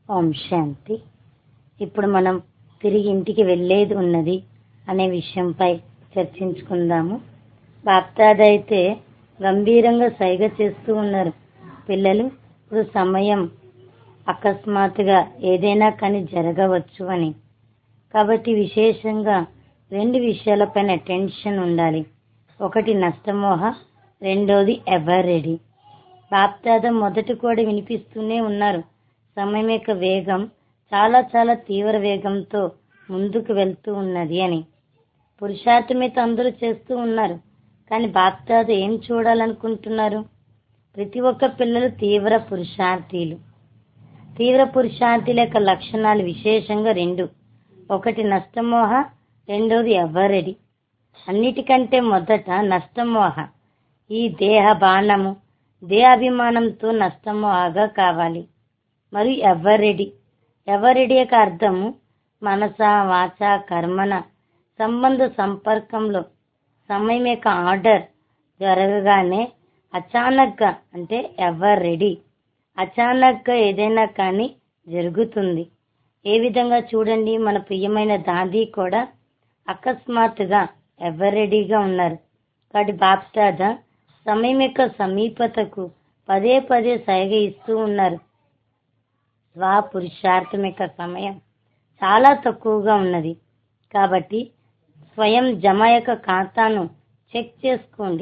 ఓం శాంతి. ఇప్పుడు మనం తిరిగి ఇంటికి వెళ్ళేది ఉన్నది అనే విషయంపై చర్చించుకుందాము. బాప్దాద అయితే గంభీరంగా సైగ చేస్తూ ఉన్నారు. పిల్లలు, ఇప్పుడు సమయం అకస్మాత్తుగా ఏదైనా కానీ జరగవచ్చు అని. కాబట్టి విశేషంగా 2 విషయాలపైన అటెన్షన్ ఉండాలి. ఒకటి నష్టమోహ, రెండోది ఎవర్ రెడీ. బాప్దాద మొదటి కూడా వినిపిస్తూనే ఉన్నారు. సమయం యొక్క వేగం చాలా చాలా తీవ్ర వేగంతో ముందుకు వెళ్తూ ఉన్నది అని. పురుషార్థమైతే అందరూ చేస్తూ ఉన్నారు. కానీ బాప్దాద ఏం చూడాలనుకుంటున్నారు? ప్రతి ఒక్క పిల్లలు తీవ్ర పురుషార్థీలు. తీవ్ర పురుషార్థుల యొక్క లక్షణాలు విశేషంగా 2. ఒకటి నష్టమోహ, రెండోది ఎవర్ రెడీ. అన్నిటికంటే మొదట నష్టమోహ. ఈ దేహ బాణము, దేహాభిమానంతో నష్టమోహగా కావాలి. మరియు ఎవర్ రెడీ. ఎవర్ రెడీ యొక్క అర్థము మనస, వాచ, కర్మన సంబంధ సంపర్కంలో సమయం యొక్క ఆర్డర్ జరగగానే అచానక్గా, అంటే ఎవర్ రెడీ. అచానక్గా ఏదైనా కానీ జరుగుతుంది. ఏ విధంగా చూడండి, మన ప్రియమైన దాది కూడా అకస్మాత్తుగా ఎవర్ రెడీగా ఉన్నారు. కాబట్టి బాప్దాద సమయం యొక్క సమీపతకు పదే పదే సైగ ఇస్తూ ఉన్నారు. స్వపురుషార్థం యొక్క సమయం చాలా తక్కువగా ఉన్నది. కాబట్టి స్వయం జమ యొక్క ఖాతాను చెక్ చేసుకోండి.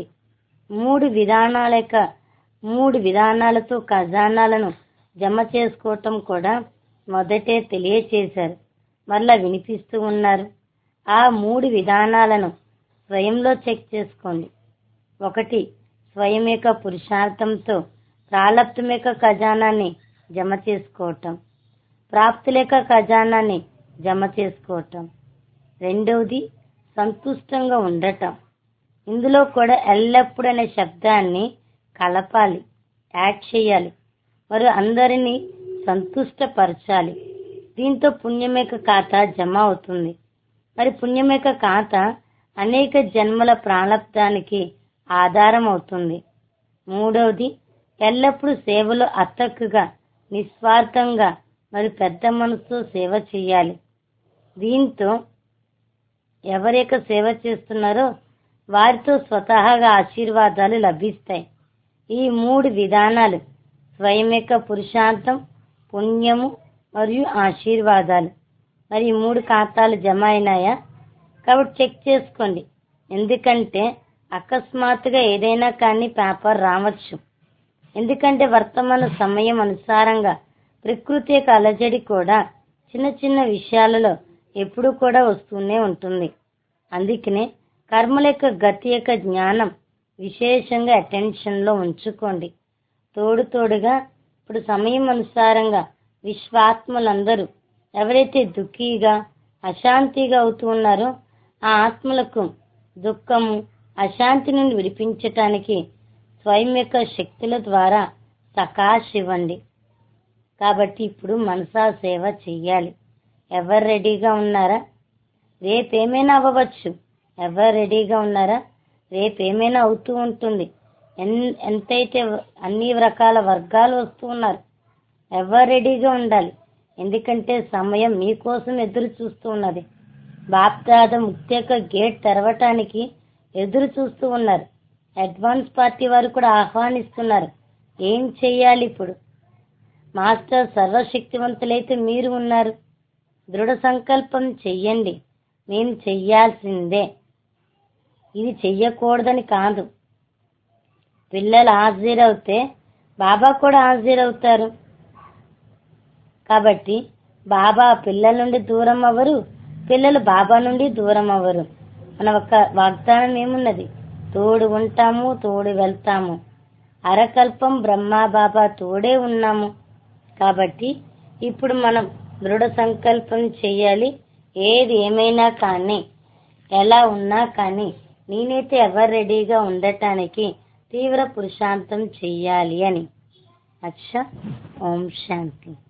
3 విధానాలతో ఖజానాలను జమ చేసుకోవటం కూడా మొదటే తెలియచేశారు. మరలా వినిపిస్తూ ఉన్నారు. ఆ 3 విధానాలను స్వయంలో చెక్ చేసుకోండి. ఒకటి, స్వయం యొక్క పురుషార్థంతో ప్రాలబ్ధం యొక్క ఖజానాన్ని జమ చేసుకోవటం, ప్రాప్తుల యొక్క ఖజానాన్ని జమ చేసుకోవటం. రెండవది, సంతుష్టంగా ఉండటం. ఇందులో కూడా ఎల్లప్పుడూ అనే శబ్దాన్ని కలపాలి, యాడ్ చేయాలి. మరియు అందరినీ సంతుష్టపరచాలి. దీంతో పుణ్యం యొక్క ఖాతా జమ అవుతుంది. మరి పుణ్యం యొక్క ఖాతా అనేక జన్మల ప్రాలబ్ధానికి ఆధారం అవుతుంది. మూడవది, ఎల్లప్పుడూ సేవలో అతక్కుగా, నిస్వార్థంగా మరియు పెద్ద మనసుతో సేవ చేయాలి. దీంతో ఎవరి యొక్క సేవ చేస్తున్నారో వారితో స్వతహాగా ఆశీర్వాదాలు లభిస్తాయి. ఈ 3 విధానాలు స్వయం యొక్క పురుషార్థం, పుణ్యము మరియు ఆశీర్వాదాలు. మరి ఈ 3 ఖాతాలు జమ అయినాయా? కాబట్టి చెక్ చేసుకోండి. ఎందుకంటే అకస్మాత్తుగా ఏదైనా కానీ పేపర్ రావచ్చు. ఎందుకంటే వర్తమాన సమయం అనుసారంగా ప్రకృతి యొక్క అలజడి కూడా చిన్న చిన్న విషయాలలో ఎప్పుడూ కూడా వస్తూనే ఉంటుంది. అందుకనే కర్మల యొక్క గతి యొక్క జ్ఞానం విశేషంగా అటెన్షన్ లో ఉంచుకోండి. తోడుగా ఇప్పుడు సమయం అనుసారంగా విశ్వాత్మలందరూ ఎవరైతే దుఃఖీగా, అశాంతిగా అవుతూ ఉన్నారో ఆ ఆత్మలకు దుఃఖము, అశాంతి నుండి విడిపించటానికి స్వయం యొక్క శక్తుల ద్వారా సకాశ్ ఇవ్వండి. కాబట్టి ఇప్పుడు మనసా సేవ చెయ్యాలి. ఎవరు రెడీగా ఉన్నారా? రేపేమైనా అవ్వవచ్చు. ఎవరు రెడీగా ఉన్నారా? రేపేమైనా అవుతూ ఉంటుంది. ఎంతైతే అన్ని రకాల వర్గాలు వస్తూ ఉన్నారు. ఎవరు రెడీగా ఉండాలి. ఎందుకంటే సమయం మీకోసం ఎదురు చూస్తూ ఉన్నది. బాప్దాద ముక్తి యొక్క గేట్ తెరవటానికి ఎదురు చూస్తూ ఉన్నారు. అడ్వాన్స్ పార్టీ వారు కూడా ఆహ్వానిస్తున్నారు. ఏం చెయ్యాలి ఇప్పుడు? మాస్టర్ సర్వశక్తివంతులైతే మీరు ఉన్నారు. దృఢ సంకల్పం చెయ్యండి. నేను చెయ్యాల్సిందే, ఇది చెయ్యకూడదని కాదు. పిల్లలు హాజరవుతే బాబా కూడా హాజరవుతారు. కాబట్టి బాబా పిల్లల నుండి దూరం అవ్వరు, పిల్లలు బాబా నుండి దూరం అవ్వరు. మన ఒక వాగ్దానం ఏమున్నది? తోడు ఉంటాము, తోడు వెళ్తాము. అరకల్పం బ్రహ్మా బాబా తోడే ఉన్నాము. కాబట్టి ఇప్పుడు మనం దృఢ సంకల్పం చెయ్యాలి. ఏది ఏమైనా కానీ, ఎలా ఉన్నా కానీ నేనైతే ఎవరు రెడీగా ఉండటానికి తీవ్ర పురుషార్థం చెయ్యాలి అని. అచ్చా. ఓం శాంతి.